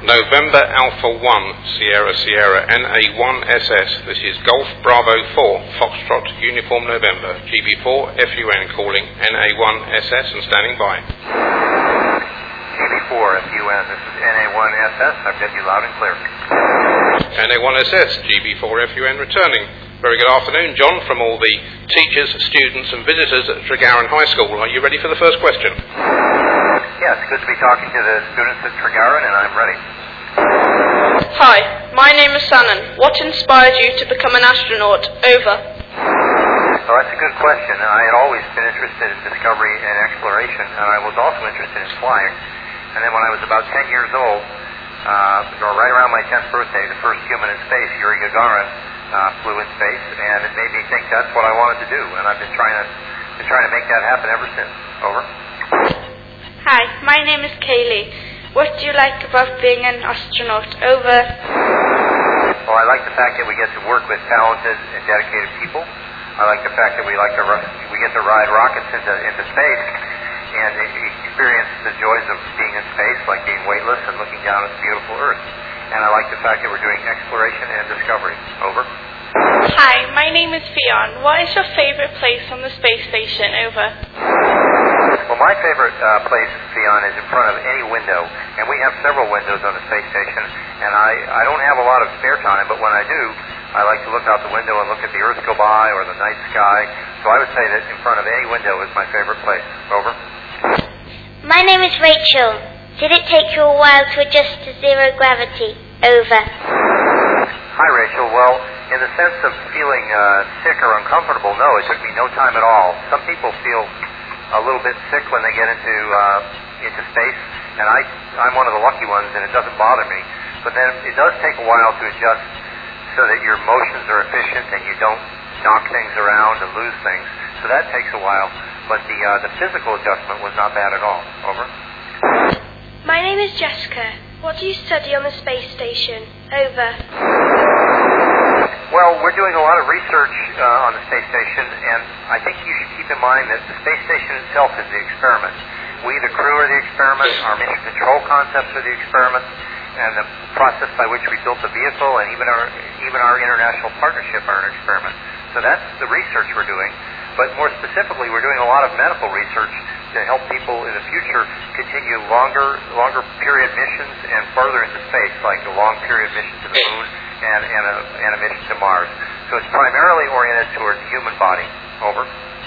November Alpha 1 Sierra Sierra NA1SS. This is Golf Bravo 4 Foxtrot Uniform November GB4 FUN calling NA1SS and standing by. GB4 FUN, this is NA1SS. I've got you loud and clear. NA1SS GB4 FUN returning. Very good afternoon, John, from all the teachers, students and visitors at Tregaron High School. Are you ready for the first question? Yes, good to be talking to the students at Tregaron, and I'm ready. Hi, my name is Sannan. What inspired you to become an astronaut? Over. Well, that's a good question. I had always been interested in discovery and exploration, and I was also interested in flying. And then when I was about 10 years old, right around my 10th birthday, the first human in space, Yuri Gagarin, flew in space, and it made me think that's what I wanted to do, and I've been trying to make that happen ever since. Over. Hi, my name is Kaylee. What do you like about being an astronaut? Over. Well, I like the fact that we get to work with talented and dedicated people. I like the fact that we get to ride rockets into space and experience the joys of being in space, like being weightless and looking down at the beautiful Earth. And I like the fact that we're doing exploration and discovery. Over. Hi, my name is Fionn. What is your favorite place on the space station? Over. Well, my favorite place, Fionn, is in front of any window. And we have several windows on the space station. And I don't have a lot of spare time, but when I do, I like to look out the window and look at the Earth go by or the night sky. So I would say that in front of any window is my favorite place. Over. My name is Rachel. Did it take you a while to adjust to zero gravity? Over. Hi, Rachel. Well, in the sense of feeling sick or uncomfortable, no, it took me no time at all. Some people feel a little bit sick when they get into space, and I'm one of the lucky ones, and it doesn't bother me. But then it does take a while to adjust so that your motions are efficient and you don't knock things around and lose things. So that takes a while. But the physical adjustment was not bad at all. Over. My name is Jessica. What do you study on the space station? Over. Well, we're doing a lot of research on the space station, and I think you should keep in mind that the space station itself is the experiment. We, the crew, are the experiment. Our mission control concepts are the experiment, and the process by which we built the vehicle, and even our international partnership are an experiment. So that's the research we're doing. But more specifically, we're doing a lot of medical research to help people in the future continue longer period missions and further into space, like a long period mission to the moon and a mission to Mars. So it's primarily oriented towards the human body. Over.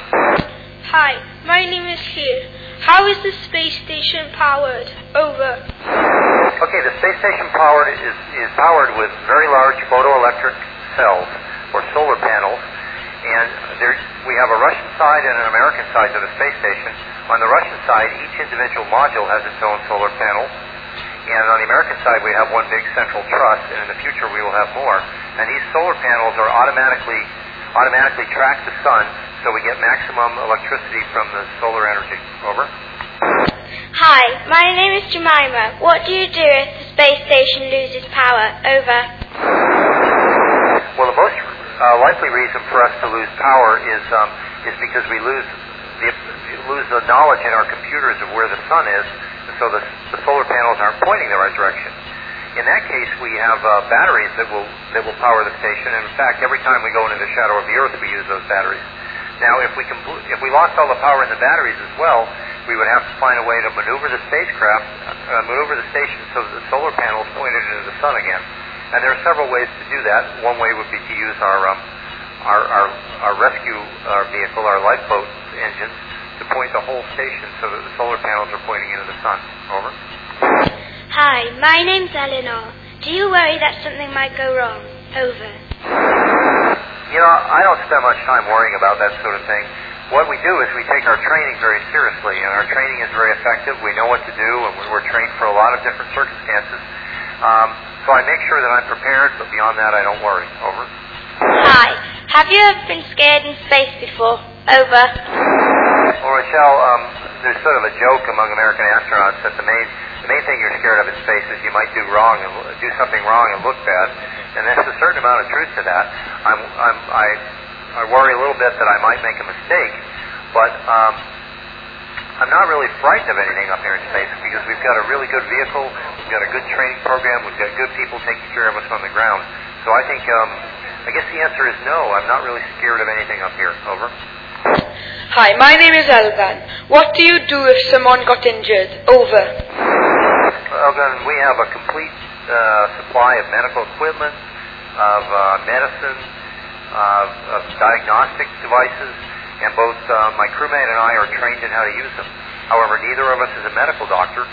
Hi, my name is Hugh. How is the space station powered? Over. Okay, the space station is powered with very large photoelectric cells or solar panels. And we have a Russian side and an American side to the space station. On the Russian side, each individual module has its own solar panel. And on the American side, we have one big central truss, and in the future we will have more. And these solar panels are automatically track the sun, so we get maximum electricity from the solar energy. Over. Hi, my name is Jemima. What do you do if the space station loses power? Over. Well, the most likely reason for us to lose power is because we lose the knowledge in our computers of where the sun is, and so the solar panels aren't pointing the right direction. In that case, we have batteries that will power the station, and in fact, every time we go into the shadow of the Earth, we use those batteries. Now, if we lost all the power in the batteries as well, we would have to find a way to maneuver the spacecraft, maneuver the station so that the solar panels pointed into the sun again. And there are several ways to do that. One way would be to use our rescue vehicle, our lifeboat engines, to point the whole station so that the solar panels are pointing into the sun. Over. Hi, my name's Eleanor. Do you worry that something might go wrong? Over. You know, I don't spend much time worrying about that sort of thing. What we do is we take our training very seriously, and our training is very effective. We know what to do, and we're trained for a lot of different circumstances. So I make sure that I'm prepared, but beyond that, I don't worry. Over. Hi, have you ever been scared in space before? Over. Well, Rochelle, there's sort of a joke among American astronauts that the main thing you're scared of in space is you might do something wrong and look bad, and there's a certain amount of truth to that. I worry a little bit that I might make a mistake, but I'm not really frightened of anything up here in space because we've got a really good vehicle. We've got a good training program. We've got good people taking care of us on the ground. So I think, I guess the answer is no. I'm not really scared of anything up here. Over. Hi, my name is Elvan. What do you do if someone got injured? Over. Well, then we have a complete supply of medical equipment, of medicine, of diagnostic devices, and both my crewmate and I are trained in how to use them. However, neither of us is a medical doctor.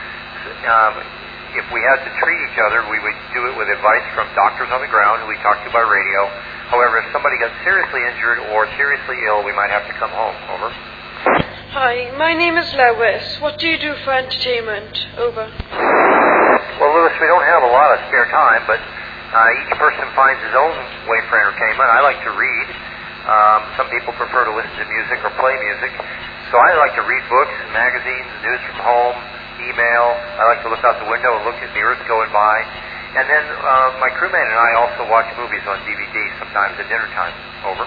If we had to treat each other, we would do it with advice from doctors on the ground who we talk to by radio. However, if somebody got seriously injured or seriously ill, we might have to come home. Over. Hi, my name is Lewis. What do you do for entertainment? Over. Well, Lewis, we don't have a lot of spare time, but each person finds his own way for entertainment. I like to read. Some people prefer to listen to music or play music. So I like to read books, magazines, news from home, email. I like to look out the window and look at the earth going by. And then my crewmate and I also watch movies on DVD, sometimes at dinner time. Over.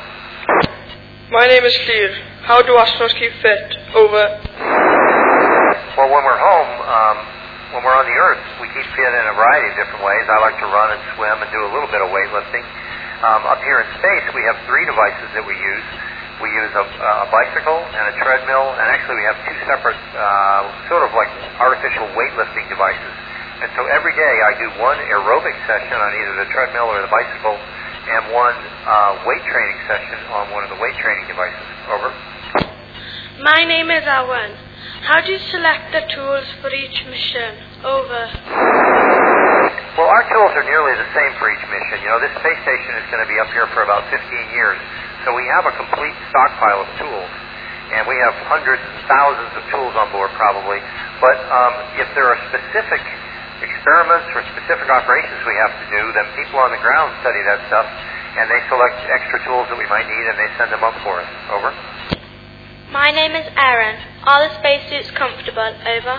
My name is Clear. How do astronauts keep fit? Over. Well, when we're home, when we're on the Earth, we keep fit in a variety of different ways. I like to run and swim and do a little bit of weightlifting. Up here in space, we have 3 devices that we use. We use a bicycle and a treadmill, and actually we have 2 separate sort of like artificial weightlifting devices. And so every day I do 1 aerobic session on either the treadmill or the bicycle, and 1 weight training session on one of the weight training devices. Over. My name is Awan. How do you select the tools for each mission? Over. Well, our tools are nearly the same for each mission. You know, this space station is going to be up here for about 15 years, so we have a complete stockpile of tools. And we have hundreds and thousands of tools on board probably. But if there are specific experiments or specific operations we have to do, then people on the ground study that stuff, and they select extra tools that we might need, and they send them up for us. Over. My name is Aaron. Are the spacesuits comfortable? Over.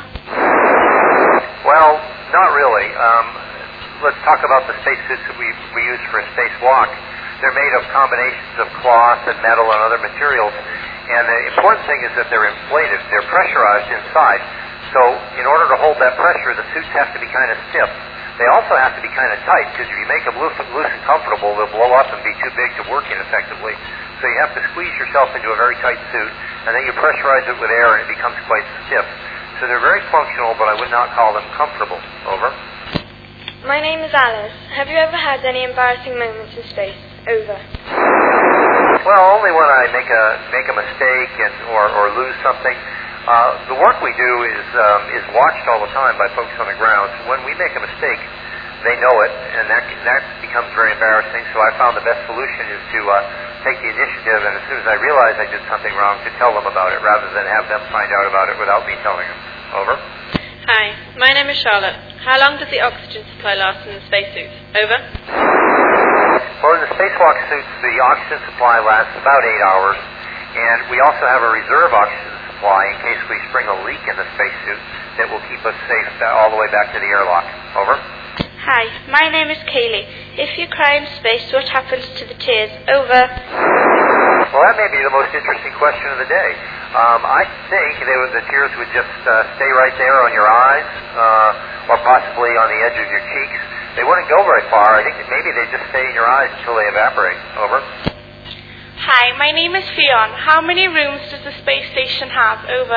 Well, not really. Let's talk about the spacesuits that we use for a spacewalk. They're made of combinations of cloth and metal and other materials, and the important thing is that they're inflated. They're pressurized inside. So in order to hold that pressure, the suits have to be kind of stiff. They also have to be kind of tight, because if you make them loose and comfortable, they'll blow up and be too big to work in effectively. So you have to squeeze yourself into a very tight suit, and then you pressurize it with air, and it becomes quite stiff. So they're very functional, but I would not call them comfortable. Over. My name is Alice. Have you ever had any embarrassing moments in space? Over. Well, only when I make a mistake or lose something. The work we do is watched all the time by folks on the ground. So when we make a mistake, they know it, and that becomes very embarrassing. So I found the best solution is to take the initiative, and as soon as I realize I did something wrong, to tell them about it, rather than have them find out about it without me telling them. Over. Hi, my name is Charlotte. How long does the oxygen supply last in the spacesuits? Over. Well, in the spacewalk suits, the oxygen supply lasts about 8 hours, and we also have a reserve oxygen supply in case we spring a leak in the spacesuit that will keep us safe all the way back to the airlock. Over. Hi, my name is Kaylee. If you cry in space, what happens to the tears? Over. Well, that may be the most interesting question of the day. I think the tears would just stay right there on your eyes, or possibly on the edge of your cheeks. They wouldn't go very far. I think that maybe they just stay in your eyes until they evaporate. Over. Hi, my name is Fionn. How many rooms does the space station have? Over.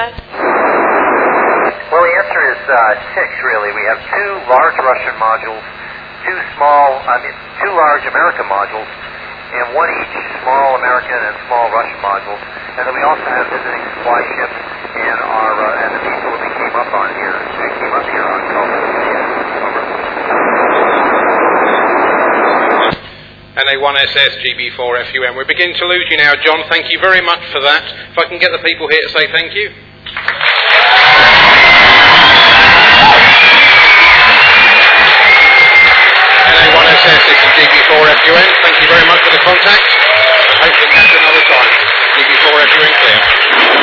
Well, the answer is 6, really. We have 2 large Russian modules, 2 large American modules, and 1 each small American and small Russian modules. And then we also have visiting supply ships and the people that we came up here on call. NA1SS GB4FUM. We're beginning to lose you now, John. Thank you very much for that. If I can get the people here to say thank you. NA1SS, this is GB4FUM. Thank you very much for the contact. I hope to catch you another time. GB4FUM clear.